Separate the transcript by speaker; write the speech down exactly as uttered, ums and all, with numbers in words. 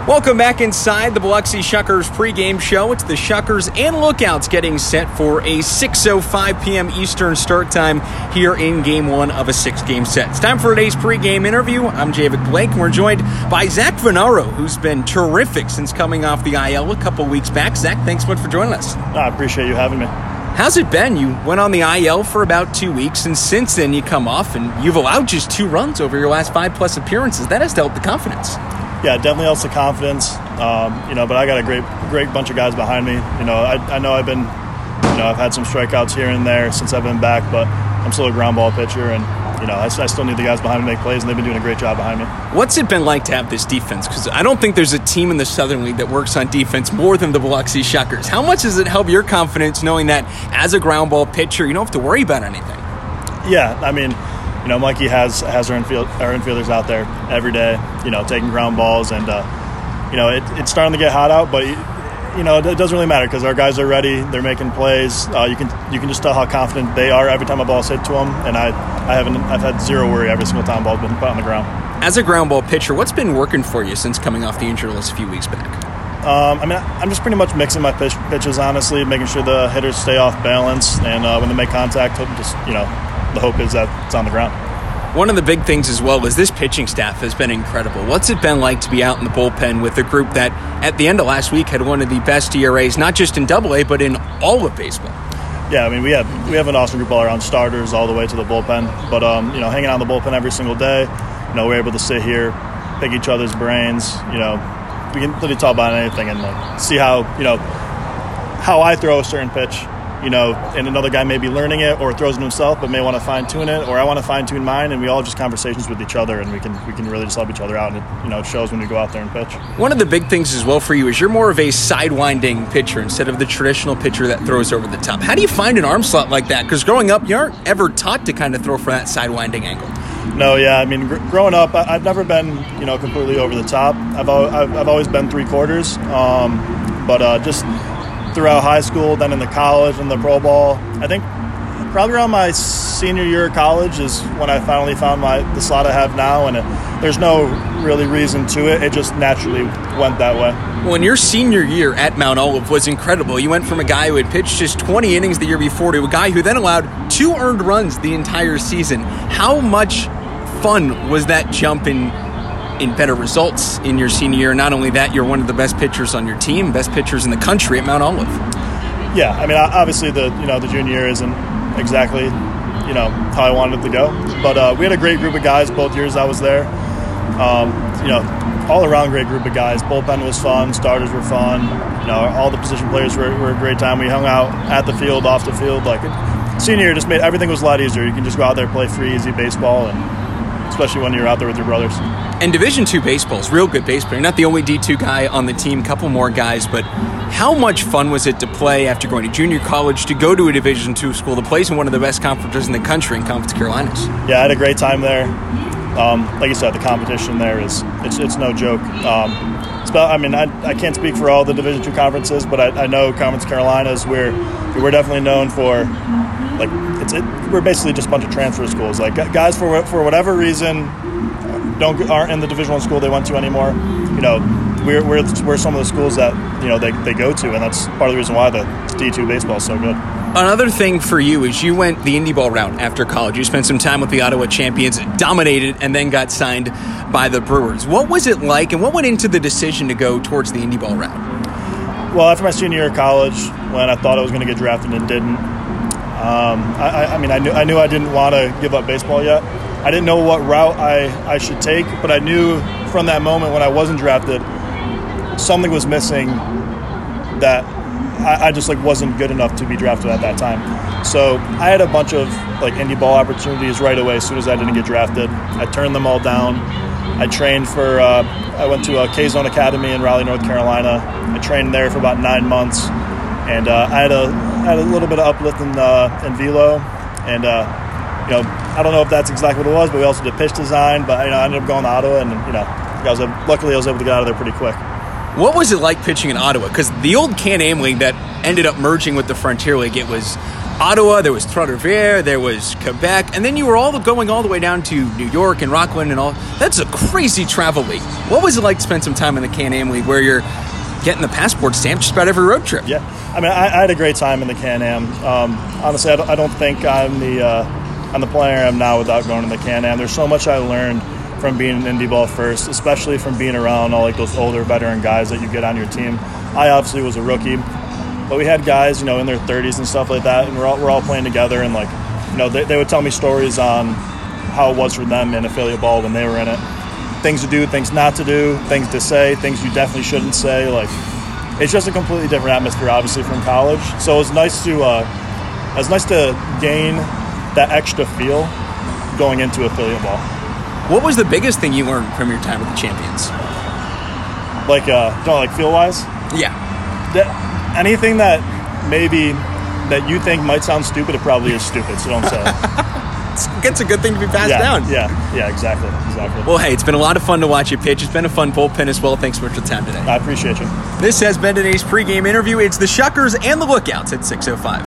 Speaker 1: Welcome back inside the Biloxi Shuckers pregame show. It's the Shuckers and Lookouts getting set for a six oh five p.m. Eastern start time here in game one of a six-game set. It's time for today's pregame interview. I'm Javik Blake, and we're joined by Zach Venaro, who's been terrific since coming off the I L a couple weeks back. Zach, thanks so much for joining us.
Speaker 2: I appreciate you having me.
Speaker 1: How's it been? You went on the I L for about two weeks, and since then you come off, and you've allowed just two runs over your last five-plus appearances. That has to help the confidence.
Speaker 2: Yeah, it definitely helps the confidence, um, you know, but I got a great great bunch of guys behind me. You know, I, I know I've been, you know, I've had some strikeouts here and there since I've been back, but I'm still a ground ball pitcher, and, you know, I, I still need the guys behind me to make plays, and they've been doing a great job behind me.
Speaker 1: What's it been like to have this defense? Because I don't think there's a team in the Southern League that works on defense more than the Biloxi Shuckers. How much does it help your confidence knowing that as a ground ball pitcher, you don't have to worry about anything? Yeah,
Speaker 2: I mean, you know, Mikey has has our, infield, our infielders out there every day, you know, taking ground balls, and, uh, you know, it, it's starting to get hot out, but, you know, it, it doesn't really matter because our guys are ready. They're making plays. Uh, you can you can just tell how confident they are every time a ball's hit to them, and I, I haven't I've had zero worry every single time a ball's been put on the ground.
Speaker 1: As a ground ball pitcher, what's been working for you since coming off the injury list a few weeks back?
Speaker 2: Um, I mean, I'm just pretty much mixing my pitch, pitches, honestly, making sure the hitters stay off balance, and uh, when they make contact, just, you know, the hope is that it's on the ground.
Speaker 1: One of the big things as well is this pitching staff has been incredible. What's it been like to be out in the bullpen with a group that at the end of last week had one of the best E R As, not just in Double A, but in all of baseball?
Speaker 2: Yeah, I mean, we have we have an awesome group all around, starters all the way to the bullpen. But, um, you know, hanging out in the bullpen every single day, you know, we're able to sit here, pick each other's brains, you know, we can literally talk about anything and like, see how, you know, how I throw a certain pitch. You know, and another guy may be learning it or throws it himself, but may want to fine-tune it, or I want to fine-tune mine, and we all just conversations with each other, and we can we can really just help each other out, and it, you know, it shows when we go out there and pitch.
Speaker 1: One of the big things as well for you is you're more of a sidewinding pitcher instead of the traditional pitcher that throws over the top. How do you find an arm slot like that? Because growing up, you aren't ever taught to kind of throw for that sidewinding angle.
Speaker 2: No, yeah, I mean, gr- growing up, I- I've never been, you know, completely over the top. I've al- I've, I've always been three quarters, um, but uh, just throughout high school, then in the college and the pro ball. I think probably around my senior year of college is when I finally found my the slot I have now, and it, there's no really reason to it. It just naturally went that way.
Speaker 1: Well, in your senior year at Mount Olive was incredible. You went from a guy who had pitched just twenty innings the year before to a guy who then allowed two earned runs the entire season. How much fun was that jump in in better results in your senior year? Not only that, you're one of the best pitchers on your team, best pitchers in the country at Mount Olive.
Speaker 2: Yeah, I mean, obviously the you know the junior year isn't exactly you know how I wanted it to go, but uh, we had a great group of guys both years I was there. Um, you know, all around great group of guys. Bullpen was fun, starters were fun. You know, all the position players were, were a great time. We hung out at the field, off the field. Like it, senior year, just made everything was a lot easier. You can just go out there, play free, easy baseball, and especially when you're out there with your brothers.
Speaker 1: And Division two baseball is real good baseball. You're not the only D two guy on the team, couple more guys, but how much fun was it to play after going to junior college, to go to a Division two school, to play in one of the best conferences in the country in Conference Carolinas?
Speaker 2: Yeah, I had a great time there. Um, like you said, the competition there is it's it's no joke. Um, it's about, I mean, I, I can't speak for all the Division two conferences, but I, I know Conference Carolinas, we're, we're definitely known for, like, it's it, we're basically just a bunch of transfer schools. Like, guys, for for whatever reason, don't aren't in the Division One school they went to anymore. You know, we're we're we're some of the schools that you know they, they go to, and that's part of the reason why the D two baseball is so good.
Speaker 1: Another thing for you is you went the indie ball route after college. You spent some time with the Ottawa Champions, dominated, and then got signed by the Brewers. What was it like, and what went into the decision to go towards the indie ball route?
Speaker 2: Well, after my senior year of college, when I thought I was going to get drafted and didn't, um, I, I mean, I knew I knew I didn't want to give up baseball yet. I didn't know what route I, I should take, but I knew from that moment when I wasn't drafted, something was missing that I, I just like wasn't good enough to be drafted at that time. So I had a bunch of like indie ball opportunities right away as soon as I didn't get drafted. I turned them all down. I trained for, uh, I went to a K-Zone Academy in Raleigh, North Carolina. I trained there for about nine months. And uh, I had a I had a little bit of uplift in, uh, in velo. And, uh, you know, I don't know if that's exactly what it was, but we also did pitch design. But, you know, I ended up going to Ottawa, and, you know, I was able, luckily I was able to get out of there pretty quick.
Speaker 1: What was it like pitching in Ottawa? Because the old Can-Am League that ended up merging with the Frontier League, it was Ottawa, there was Trois-Rivières, there was Quebec, and then you were all going all the way down to New York and Rockland and all. That's a crazy travel league. What was it like to spend some time in the Can-Am League where you're getting the passport stamp just about every road trip?
Speaker 2: Yeah, I mean, I, I had a great time in the Can-Am. Um, honestly, I don't, I don't think I'm the uh, I'm the player I am now without going to the Can-Am. There's so much I learned from being an Indy Ball first, especially from being around all like those older veteran guys that you get on your team. I obviously was a rookie, but we had guys, you know, in their thirties and stuff like that, and we're all, we're all playing together, and like, you know, they, they would tell me stories on how it was for them in affiliate ball when they were in it. Things to do, things not to do, things to say, things you definitely shouldn't say. Like, it's just a completely different atmosphere, obviously, from college. So it was nice to, uh, it was nice to gain that extra feel going into affiliate ball.
Speaker 1: What was the biggest thing you learned from your time with the Champions?
Speaker 2: Like, uh, don't like feel wise.
Speaker 1: Yeah.
Speaker 2: That, anything that maybe that you think might sound stupid, it probably is stupid. So don't say it.
Speaker 1: It's a good thing to be passed
Speaker 2: yeah,
Speaker 1: down.
Speaker 2: Yeah, yeah, exactly, exactly.
Speaker 1: Well, hey, it's been a lot of fun to watch you pitch. It's been a fun bullpen as well. Thanks so much for the time today.
Speaker 2: I appreciate you.
Speaker 1: This has been today's pregame interview. It's the Shuckers and the Lookouts at six oh five.